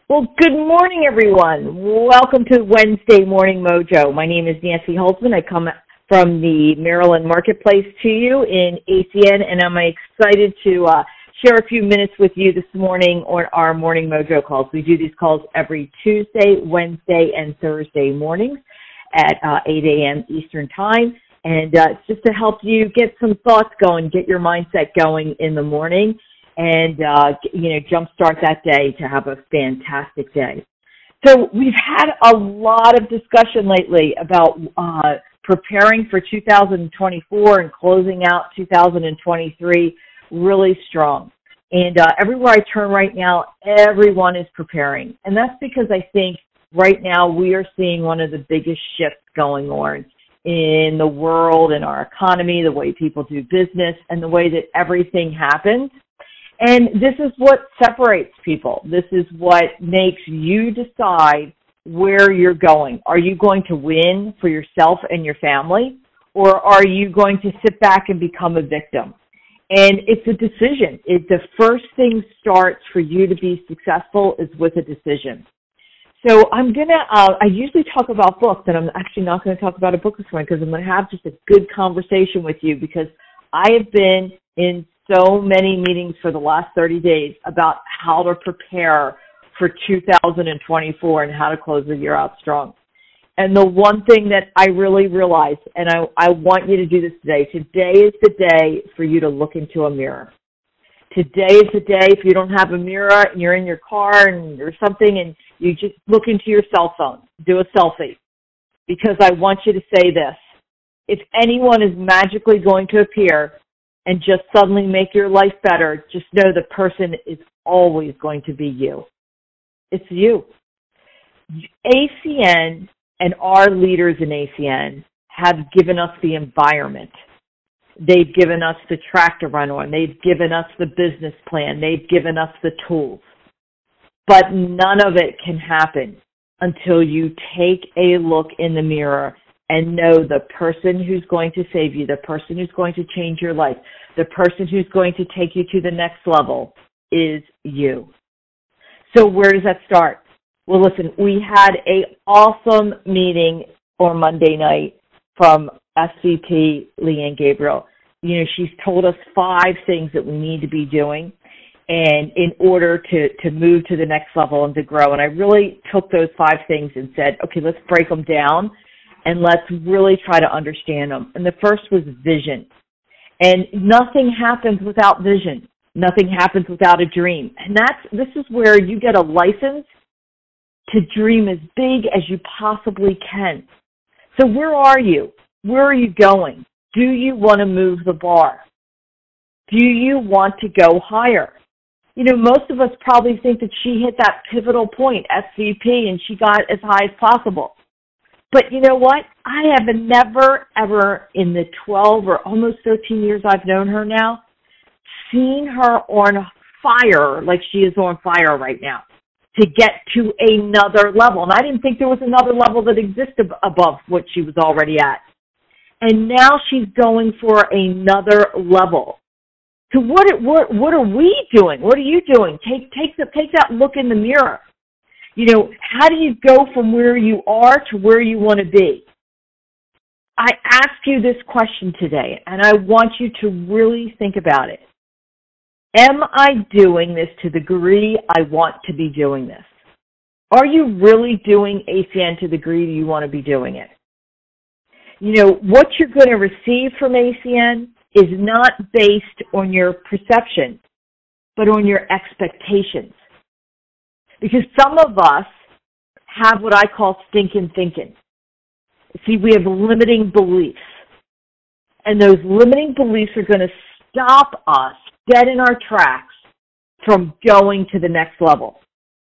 Well, good morning, everyone. Welcome to Wednesday Morning Mojo. My name is Nancy Holtzman. I come from the Maryland Marketplace to you in ACN, and I'm excited to share a few minutes with you this morning on our Morning Mojo calls. We do these calls every Tuesday, Wednesday, and Thursday mornings at 8 a.m. Eastern Time, and it's just to help you get some thoughts going, get your mindset going in the morning, and jumpstart that day to have a fantastic day. So we've had a lot of discussion lately about preparing for 2024 and closing out 2023 really strong. And everywhere I turn right now, everyone is preparing. And that's because I think right now we are seeing one of the biggest shifts going on in the world, in our economy, the way people do business, and the way that everything happens. And this is what separates people. This is what makes you decide where you're going. Are you going to win for yourself and your family, or are you going to sit back and become a victim? And it's a decision. The first thing starts for you to be successful is with a decision. So I'm going to, I usually talk about books, and I'm actually not going to talk about a book this morning because I'm going to have just a good conversation with you, because I have been in so many meetings for the last 30 days about how to prepare for 2024 and how to close the year out strong. And the one thing that I really realized, and I want you to do this today is the day for you to look into a mirror. Today is the day, if you don't have a mirror and you're in your car and or something and you just look into your cell phone, do a selfie. Because I want you to say this: if anyone is magically going to appear and just suddenly make your life better, just know the person is always going to be you. It's you. ACN and our leaders in ACN have given us the environment. They've given us the track to run on. They've given us the business plan. They've given us the tools. But none of it can happen until you take a look in the mirror and know the person who's going to save you, the person who's going to change your life, the person who's going to take you to the next level is you. So where does that start? Well, listen, we had an awesome meeting on Monday night from SVP Leanne Gabriel. You know, she's told us 5 things that we need to be doing and in order to move to the next level and to grow. And I really took those 5 things and said, okay, let's break them down and let's really try to understand them. And the first was vision. And nothing happens without vision. Nothing happens without a dream. And this is where you get a license to dream as big as you possibly can. So where are you? Where are you going? Do you want to move the bar? Do you want to go higher? You know, most of us probably think that she hit that pivotal point, SVP, and she got as high as possible. But you know what? I have never, ever in the 12 or almost 13 years I've known her now, seen her on fire like she is on fire right now to get to another level. And I didn't think there was another level that existed above what she was already at. And now she's going for another level. So what are we doing? What are you doing? Take that look in the mirror. You know, how do you go from where you are to where you want to be? I ask you this question today, and I want you to really think about it. Am I doing this to the degree I want to be doing this? Are you really doing ACN to the degree you want to be doing it? You know, what you're going to receive from ACN is not based on your perception, but on your expectations. Because some of us have what I call stinking thinking. See, we have limiting beliefs. And those limiting beliefs are going to stop us dead in our tracks from going to the next level.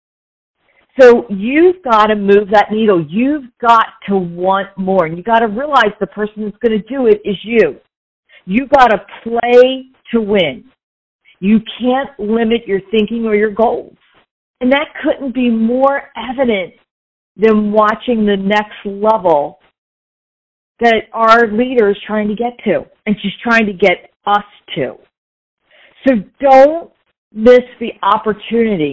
So you've got to move that needle. You've got to want more. And you've got to realize the person that's going to do it is you. You've got to play to win. You can't limit your thinking or your goals. And that couldn't be more evident than watching the next level that our leader is trying to get to, and she's trying to get us to. So don't miss the opportunity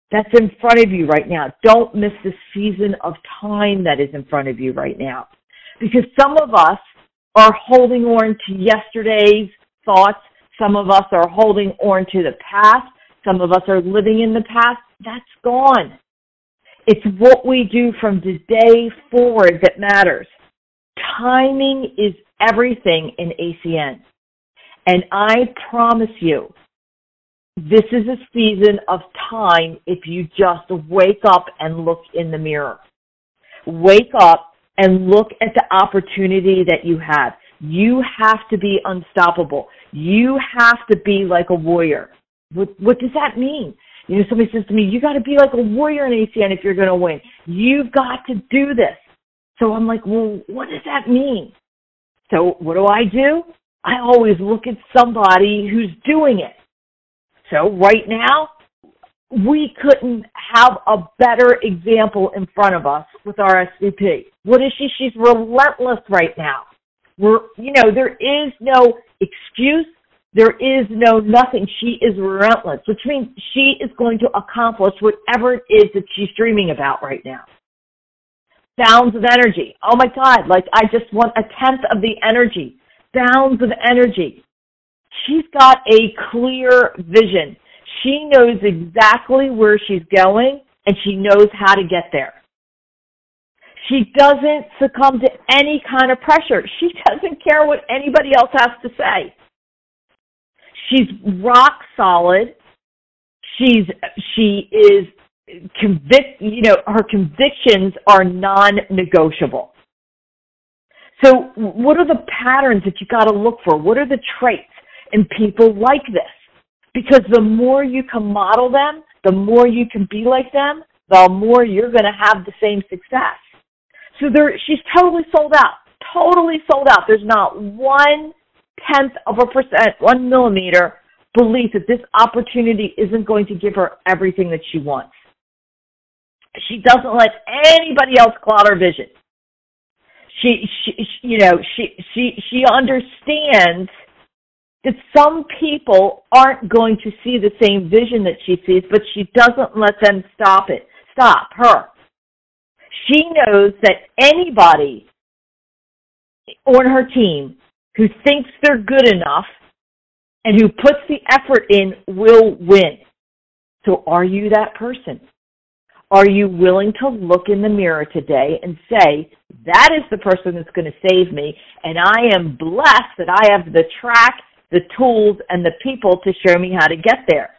that's in front of you right now. Don't miss the season of time that is in front of you right now. Because some of us are holding on to yesterday's thoughts. Some of us are holding on to the past. Some of us are living in the past. That's gone. It's what we do from today forward that matters. Timing is everything in ACN. And I promise you, this is a season of time if you just wake up and look in the mirror. Wake up and look at the opportunity that you have. You have to be unstoppable. You have to be like a warrior. What does that mean? Somebody says to me, you got to be like a warrior in ACN if you're going to win. You've got to do this. So I'm like, well, what does that mean? So what do? I always look at somebody who's doing it. So right now, we couldn't have a better example in front of us with our SVP. What is she? She's relentless right now. There is no excuse. There is no nothing. She is relentless, which means she is going to accomplish whatever it is that she's dreaming about right now. Bounds of energy. Oh my God, I just want 1/10 of the energy. Bounds of energy. She's got a clear vision. She knows exactly where she's going, and she knows how to get there. She doesn't succumb to any kind of pressure. She doesn't care what anybody else has to say. She's rock solid. She is her convictions are non-negotiable. So what are the patterns that you got to look for? What are the traits in people like this? Because the more you can model them, the more you can be like them, the more you're going to have the same success. So she's totally sold out. Totally sold out. There's not 1/10 of a percent, 1 millimeter belief that this opportunity isn't going to give her everything that she wants. She doesn't let anybody else cloud her vision. She understands that some people aren't going to see the same vision that she sees, but she doesn't let them stop her. She knows that anybody on her team who thinks they're good enough and who puts the effort in will win. So are you that person? Are you willing to look in the mirror today and say, that is the person that's going to save me, and I am blessed that I have the track, the tools, and the people to show me how to get there?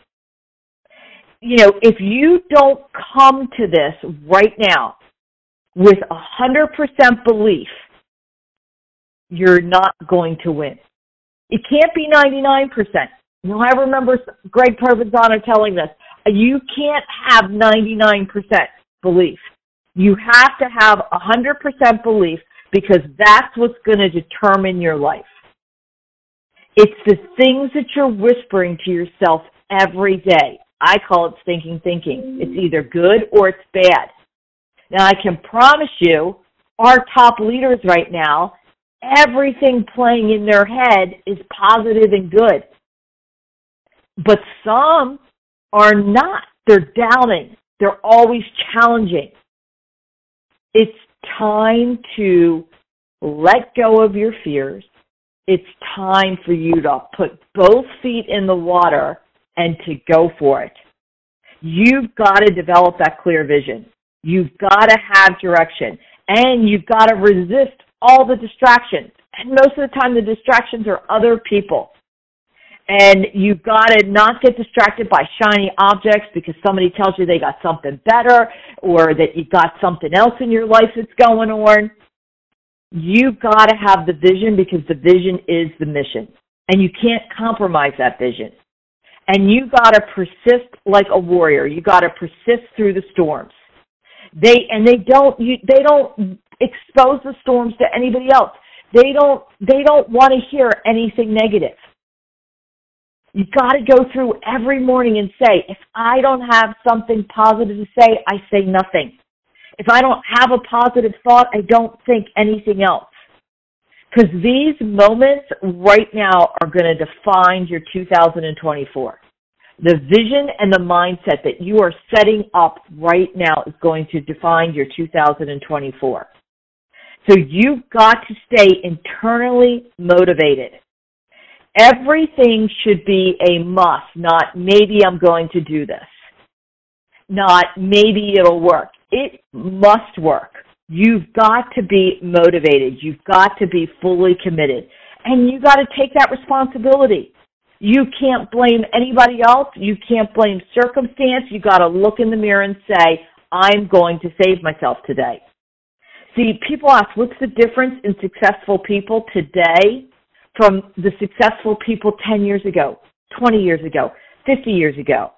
If you don't come to this right now with 100% belief, you're not going to win. It can't be 99%. I remember Greg Provenzano telling us, you can't have 99% belief. You have to have 100% belief because that's what's going to determine your life. It's the things that you're whispering to yourself every day. I call it stinking thinking. It's either good or it's bad. Now, I can promise you, our top leaders right now, everything playing in their head is positive and good. But some are not. They're doubting. They're always challenging. It's time to let go of your fears. It's time for you to put both feet in the water and to go for it. You've got to develop that clear vision. You've got to have direction. And you've got to resist all the distractions. And most of the time, the distractions are other people. And you've got to not get distracted by shiny objects because somebody tells you they got something better or that you got something else in your life that's going on. You've got to have the vision because the vision is the mission. And you can't compromise that vision. And you got to persist like a warrior. You got to persist through the storms. They don't expose the storms to anybody else. They don't want to hear anything negative. You got to go through every morning and say, if I don't have something positive to say, I say nothing. If I don't have a positive thought, I don't think anything else. Because these moments right now are going to define your 2024. The vision and the mindset that you are setting up right now is going to define your 2024. So you've got to stay internally motivated. Everything should be a must, not maybe I'm going to do this, not maybe it'll work. It must work. You've got to be motivated. You've got to be fully committed. And you got to take that responsibility. You can't blame anybody else. You can't blame circumstance. You got to look in the mirror and say, I'm going to save myself today. See, people ask, what's the difference in successful people today from the successful people 10 years ago, 20 years ago, 50 years ago?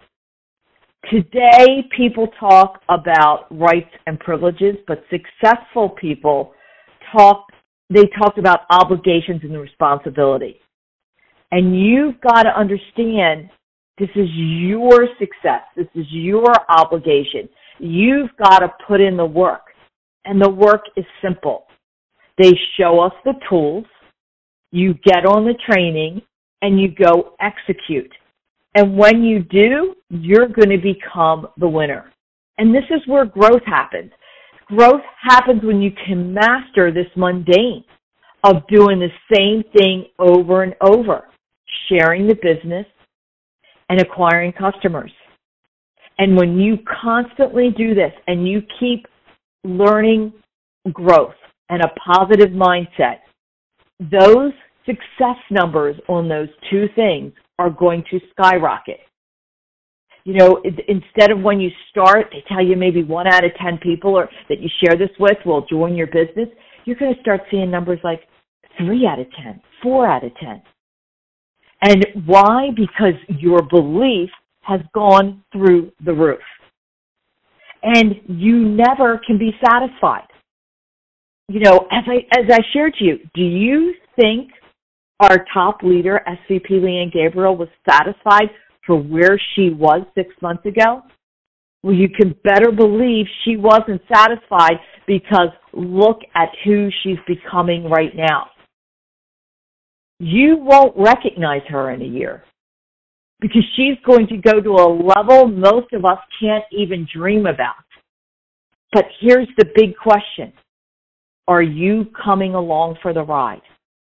Today, people talk about rights and privileges, but successful people talk about obligations and responsibility. And you've got to understand this is your success. This is your obligation. You've got to put in the work. And the work is simple. They show us the tools, you get on the training, and you go execute. And when you do, you're going to become the winner. And this is where growth happens. Growth happens when you can master this mundane of doing the same thing over and over, sharing the business and acquiring customers. And when you constantly do this and you keep learning growth and a positive mindset, those success numbers on those two things are going to skyrocket. You know, instead of when you start, they tell you maybe 1 out of 10 people or that you share this with will join your business, you're going to start seeing numbers like 3 out of 10, 4 out of 10. And why? Because your belief has gone through the roof. And you never can be satisfied. You know, as I shared to you, do you think our top leader, SVP Leanne Gabriel, was satisfied for where she was 6 months ago? Well, you can better believe she wasn't satisfied, because look at who she's becoming right now. You won't recognize her in a year, because she's going to go to a level most of us can't even dream about. But here's the big question. Are you coming along for the ride?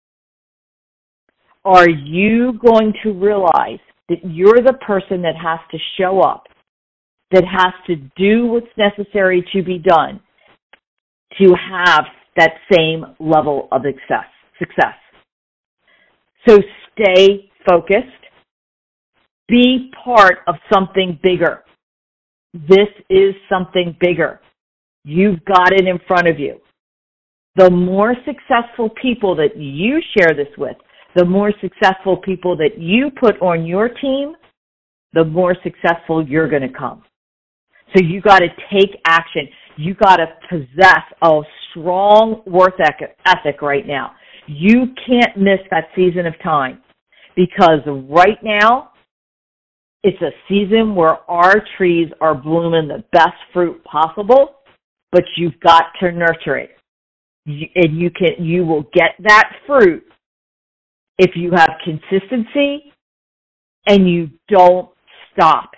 Are you going to realize that you're the person that has to show up, that has to do what's necessary to be done to have that same level of success? So stay focused. Be part of something bigger. This is something bigger. You've got it in front of you. The more successful people that you share this with, the more successful people that you put on your team, the more successful you're going to come. So you got to take action. You got to possess a strong work ethic right now. You can't miss that season of time, because right now it's a season where our trees are blooming the best fruit possible, but you've got to nurture it. And you will get that fruit if you have consistency and you don't stop.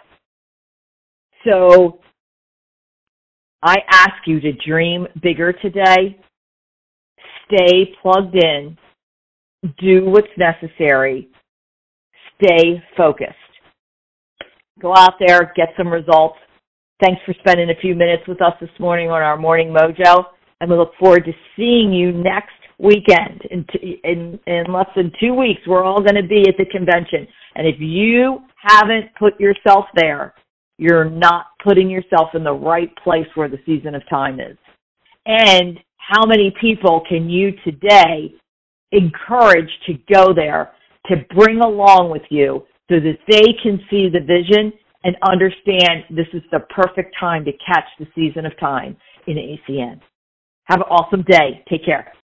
So I ask you to dream bigger today. Stay plugged in. Do what's necessary. Stay focused. Go out there, get some results. Thanks for spending a few minutes with us this morning on our Morning Mojo, and we look forward to seeing you next weekend. In less than 2 weeks, we're all going to be at the convention. And if you haven't put yourself there, you're not putting yourself in the right place where the season of time is. And how many people can you today encourage to go there, to bring along with you, so that they can see the vision and understand this is the perfect time to catch the season of time in ACN. Have an awesome day. Take care.